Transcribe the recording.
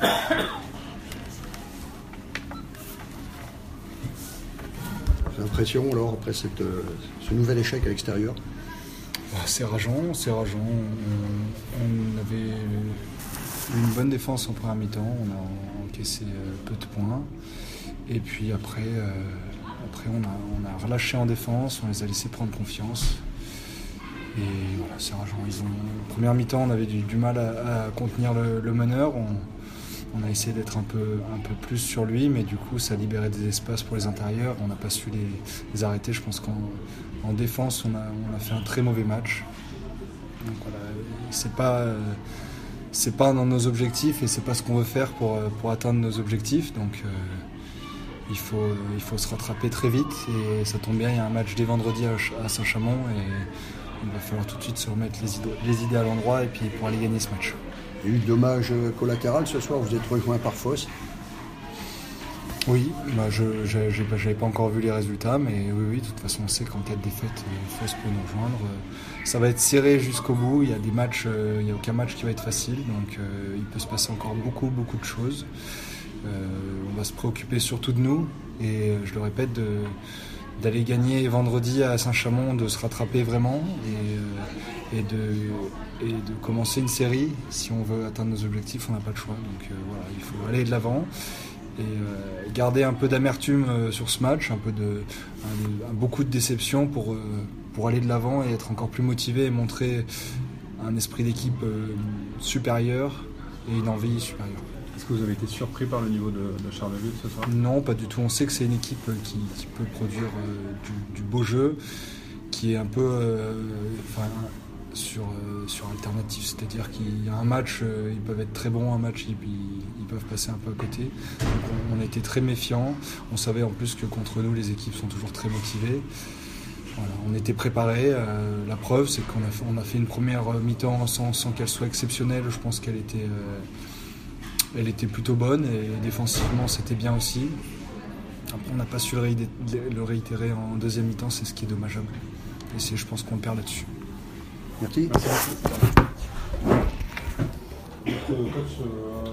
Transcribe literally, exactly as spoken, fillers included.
J'ai l'impression, alors, après cette, euh, ce nouvel échec à l'extérieur. C'est rageant, c'est rageant. On, on avait une bonne défense en première mi-temps, on a encaissé peu de points. Et puis après, euh, après on, a, on a relâché en défense, on les a laissés prendre confiance. Et voilà, c'est rageant. Ils ont, en première mi-temps, on avait du, du mal à, à contenir le, le meneur. On, on a essayé d'être un peu, un peu plus sur lui, mais du coup, ça libérait des espaces pour les intérieurs. On n'a pas su les, les arrêter. Je pense qu'en en défense, on a, on a fait un très mauvais match. Donc voilà, c'est pas, euh, c'est pas dans nos objectifs et c'est pas ce qu'on veut faire pour, pour atteindre nos objectifs. Donc euh, il faut, il faut se rattraper très vite. Et ça tombe bien, il y a un match dès vendredi à, à Saint-Chamond et il va falloir tout de suite se remettre les idées, les idées à l'endroit et puis pour aller gagner ce match. Il y a eu dommage collatéral ce soir, vous êtes rejoint par Foss. Oui, bah je n'avais pas encore vu les résultats, mais oui, oui, de toute façon on sait qu'en cas de défaite, Foss peut nous rejoindre. Ça va être serré jusqu'au bout, il y a des matchs, il n'y a aucun match qui va être facile, donc euh, il peut se passer encore beaucoup, beaucoup de choses. Euh, on va se préoccuper surtout de nous, et je le répète, de, d'aller gagner vendredi à Saint-Chamond, de se rattraper vraiment, et, euh, et, de, et de commencer une série. Si on veut atteindre nos objectifs, on n'a pas le choix, donc euh, voilà, il faut aller de l'avant. Et euh, garder un peu d'amertume euh, sur ce match, un peu de, un, un, beaucoup de déception pour, euh, pour aller de l'avant et être encore plus motivé et montrer un esprit d'équipe euh, supérieur et une envie supérieure. Est-ce que vous avez été surpris par le niveau de, de Charleville ce soir ? Non, pas du tout. On sait que c'est une équipe qui, qui peut produire euh, du, du beau jeu, qui est un peu euh, enfin, sur, euh, sur alternative, c'est-à-dire qu'il y a un match, euh, ils peuvent être très bons, un match, ils, ils peuvent passer un peu à côté. Donc on, on était très méfiants. On savait en plus que contre nous, les équipes sont toujours très motivées. Voilà, on était préparés. Euh, la preuve, c'est qu'on a fait, on a fait une première mi-temps sans, sans qu'elle soit exceptionnelle. Je pense qu'elle était, euh, elle était plutôt bonne et défensivement, c'était bien aussi. Après, on n'a pas su le, ré- le réitérer en deuxième mi-temps, c'est ce qui est dommageable. Et c'est, je pense qu'on perd là-dessus. Merci. Merci beaucoup. Notre coach, euh